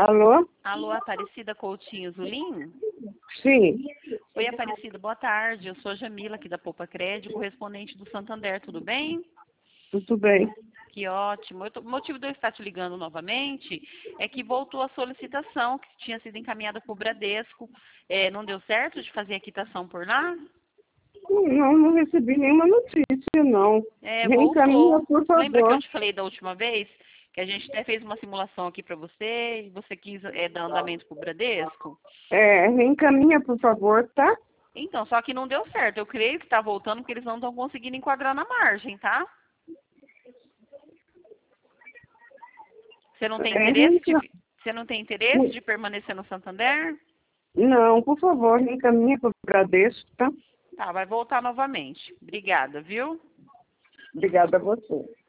Alô? Alô, Aparecida Coutinho Zulim? Sim. Oi, Aparecida, boa tarde. Eu sou a Jamila, aqui da Poupa Crédito, correspondente do Santander, tudo bem? Tudo bem. Que ótimo. O motivo de eu estar te ligando novamente é que voltou a solicitação que tinha sido encaminhada para o Bradesco. Não deu certo de fazer a quitação por lá? Não recebi nenhuma notícia, não. Reencaminha, Voltou. por Lembra que eu favor. te falei da última vez? Que a gente até fez uma simulação aqui para você e você quis dar andamento para o Bradesco? Reencaminha, por favor, tá? Então, só que não deu certo. Eu creio que está voltando porque eles não estão conseguindo enquadrar na margem, tá? Você não tem interesse de, Reenca... você não tem interesse de permanecer no Santander? Não, por favor, reencaminha para o Bradesco, tá? Tá, vai voltar novamente. Obrigada, viu? Obrigada a você.